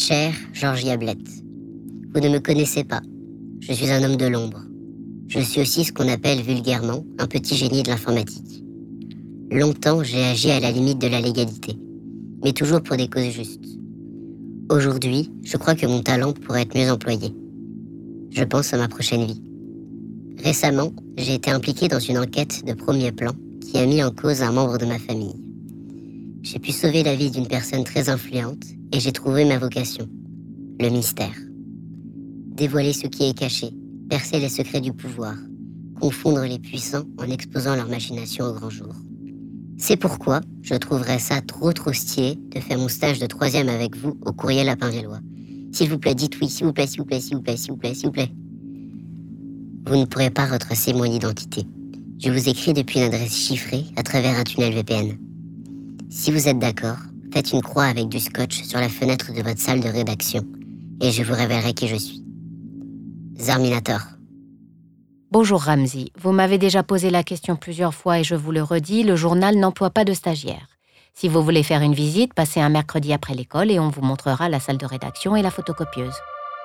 Cher Georgia Blett, vous ne me connaissez pas. Je suis un homme de l'ombre. Je suis aussi ce qu'on appelle vulgairement un petit génie de l'informatique. Longtemps, j'ai agi à la limite de la légalité, mais toujours pour des causes justes. Aujourd'hui, je crois que mon talent pourrait être mieux employé. Je pense à ma prochaine vie. Récemment, j'ai été impliqué dans une enquête de premier plan qui a mis en cause un membre de ma famille. J'ai pu sauver la vie d'une personne très influente et j'ai trouvé ma vocation, le mystère. Dévoiler ce qui est caché, percer les secrets du pouvoir, confondre les puissants en exposant leur machination au grand jour. C'est pourquoi je trouverais ça trop stylé de faire mon stage de 3e avec vous au Courrier Lapin-Villois. S'il vous plaît, dites oui, s'il vous plaît, s'il vous plaît, s'il vous plaît, s'il vous plaît, s'il vous plaît. Vous ne pourrez pas retracer mon identité. Je vous écris depuis une adresse chiffrée à travers un tunnel VPN. Si vous êtes d'accord, faites une croix avec du scotch sur la fenêtre de votre salle de rédaction et je vous révélerai qui je suis. Zarminator. Bonjour Ramzi, vous m'avez déjà posé la question plusieurs fois et je vous le redis, le journal n'emploie pas de stagiaires. Si vous voulez faire une visite, passez un mercredi après l'école et on vous montrera la salle de rédaction et la photocopieuse.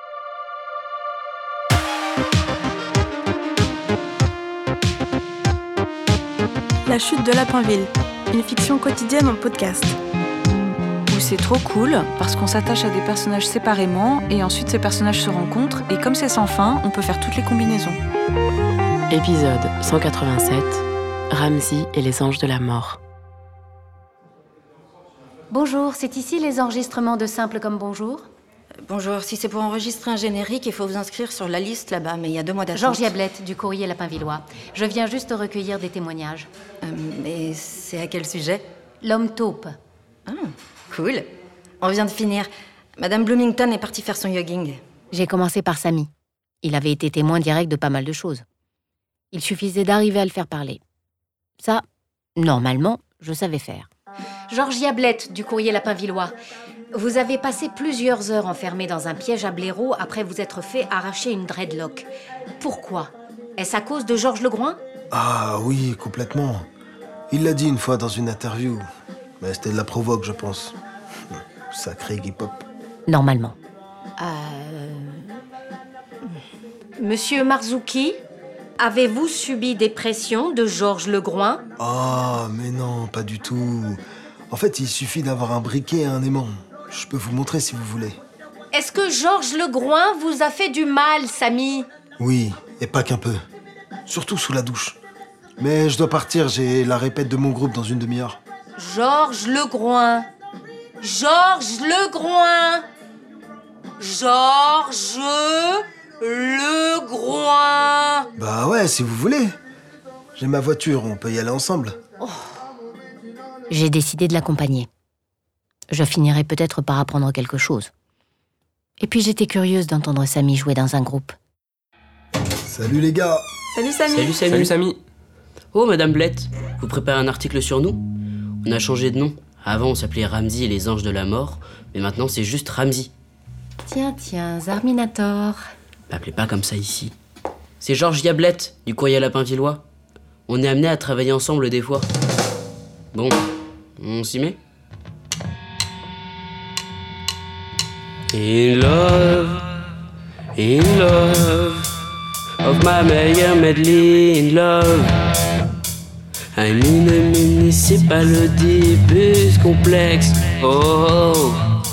La chute de Lapinville, une fiction quotidienne en podcast. Où c'est trop cool, parce qu'on s'attache à des personnages séparément, et ensuite ces personnages se rencontrent, et comme c'est sans fin, on peut faire toutes les combinaisons. Épisode 187, Ramzi et les anges de la mort. Bonjour, c'est ici les enregistrements de Simple comme bonjour. Bonjour, si c'est pour enregistrer un générique, il faut vous inscrire sur la liste là-bas, mais il y a 2 mois d'attente. Georgia Blett, du Courrier Lapin-Villois. Je viens juste recueillir des témoignages. Et c'est à quel sujet? L'homme taupe. Ah, cool. On vient de finir. Madame Bloomington est partie faire son jogging. J'ai commencé par Samy. Il avait été témoin direct de pas mal de choses. Il suffisait d'arriver à le faire parler. Ça, normalement, je savais faire. Georgia Blett, du Courrier Lapin-Villois. Vous avez passé plusieurs heures enfermée dans un piège à blaireau après vous être fait arracher une dreadlock. Pourquoi? Est-ce à cause de Georges Legroin? Ah oui, complètement. Il l'a dit une fois dans une interview. Mais c'était de la provoque, je pense. Sacré hip-hop. Normalement. Monsieur Marzouki, avez-vous subi des pressions de Georges Legroin? Ah, mais non, pas du tout. En fait, il suffit d'avoir un briquet et un aimant. Je peux vous montrer si vous voulez. Est-ce que Georges Legroin vous a fait du mal, Samy? Oui, et pas qu'un peu. Surtout sous la douche. Mais je dois partir, j'ai la répète de mon groupe dans une demi-heure. Georges Legroin. Georges Legroin. Georges Legroin. Bah ouais, si vous voulez. J'ai ma voiture, on peut y aller ensemble. J'ai décidé de l'accompagner. Je finirais peut-être par apprendre quelque chose. Et puis j'étais curieuse d'entendre Samy jouer dans un groupe. Salut les gars. Salut Samy. Salut Samy. Salut Samy. Oh Madame Blett, vous préparez un article sur nous? On a changé de nom. Avant on s'appelait Ramzi et les anges de la mort, mais maintenant c'est juste Ramzi. Tiens, Zarminator. M'appelez pas comme ça ici. C'est Georgia Blett, du Courrier Lapin-Villois. On est amenés à travailler ensemble des fois. Bon, on s'y met? In love, of my meilleur medley in love. I'm in a municipal bus complexe. Oh.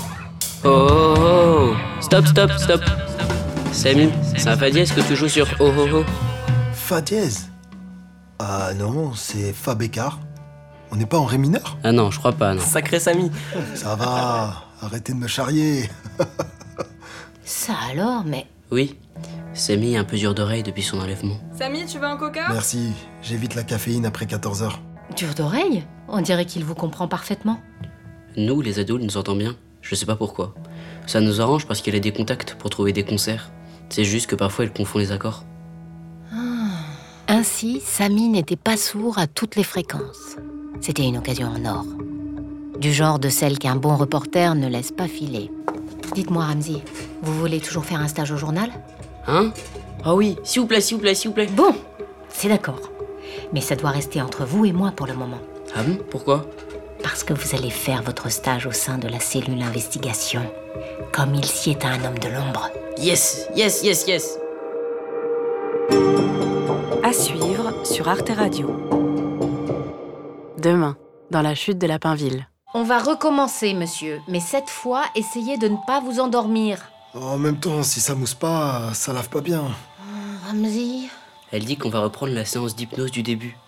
Stop. Samy, c'est un fa dièse que tu joues sur oh. Fa dièse? Ah non, c'est Fa bécard. On n'est pas en ré mineur? Ah non, je crois pas, non. Sacré Samy. Ça va, arrêtez de me charrier. Ça alors, mais... Oui, Samy est un peu dur d'oreille depuis son enlèvement. Samy, tu veux un coca? Merci, j'évite la caféine après 14h. Dur d'oreille? On dirait qu'il vous comprend parfaitement. Nous, les ados, nous entend bien. Je sais pas pourquoi. Ça nous arrange parce qu'il a des contacts pour trouver des concerts. C'est juste que parfois il confond les accords. Ainsi, Samy n'était pas sourd à toutes les fréquences. C'était une occasion en or. Du genre de celle qu'un bon reporter ne laisse pas filer. Dites-moi, Ramzi, vous voulez toujours faire un stage au journal? Hein? Ah oui, s'il vous plaît. Bon, c'est d'accord. Mais ça doit rester entre vous et moi pour le moment. Ah bon? Pourquoi? parce que vous allez faire votre stage au sein de la cellule investigation, comme il s'y est à un homme de l'ombre. Yes, yes, yes, yes. À suivre sur Arte Radio. Demain, dans la chute de Lapinville. On va recommencer, monsieur, mais cette fois, essayez de ne pas vous endormir. En même temps, si ça mousse pas, ça lave pas bien. Ramzi. Elle dit qu'on va reprendre la séance d'hypnose du début.